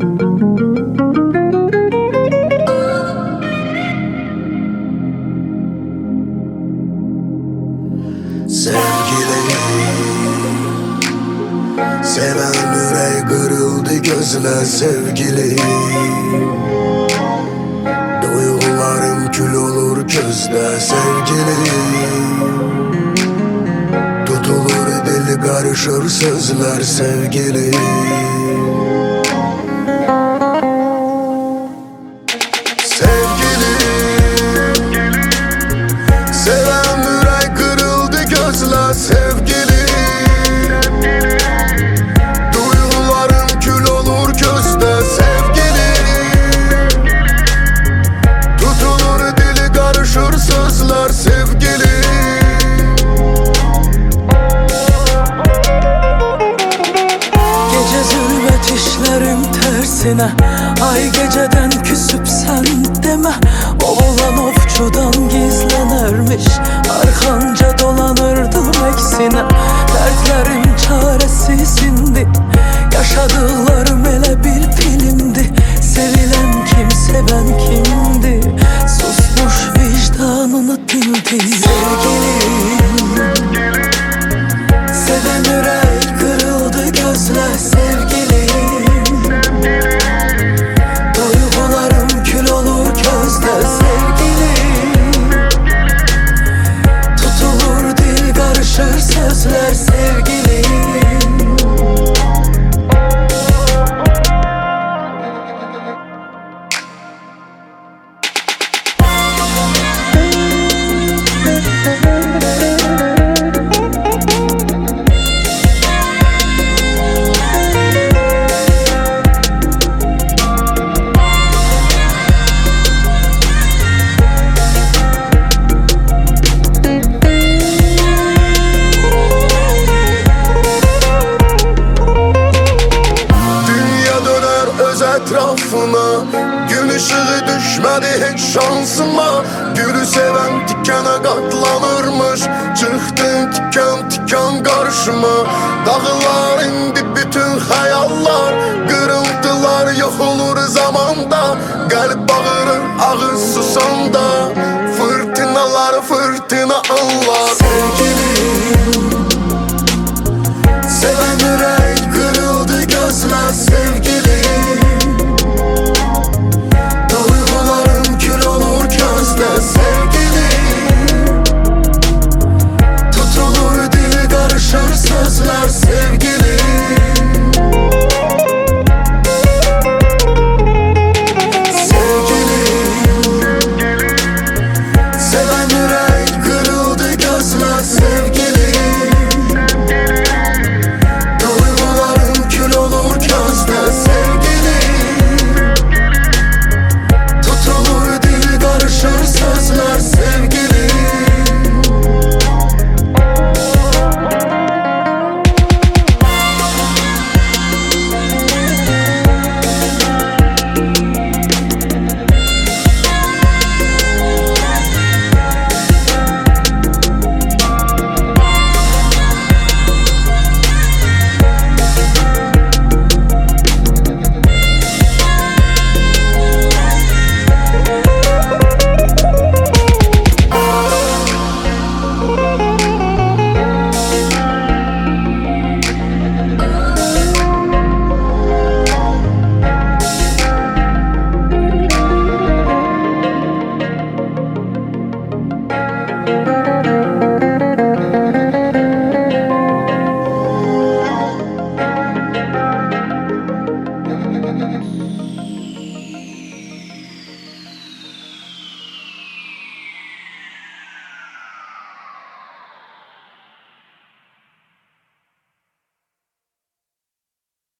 Seven yürek kırıldı gözler sevgili. Duygularım kül olur közde sevgili. Tutulur dil karışır sözler sevgili. Sevgili, seven yürek kırıldı gözler sevgili. Sözler sevgili. Gece zülmet işlerim tersine, ay geceden küsüp sen deme. Oğlan ofçudan gizlenirmiş, arkanca dolanırdım eksine. Dertlerim çaresizindi, yaşadıklarım ele bir filmdi. Sevilen kim, seven kimdi? Susmuş vicdanını dinledi. Sevgilim, seven yürek kırıldı gözler sevgilim. Duygularım kül olur közde sevgilim. Tutulur dil karışır sözler sevgilim. Etrafına gün ışığı düşmedi hiç şansıma. Gülü seven dikene katlanırmış. Çıktın tikan tikan karşıma. Dağlar indi bütün hayallar.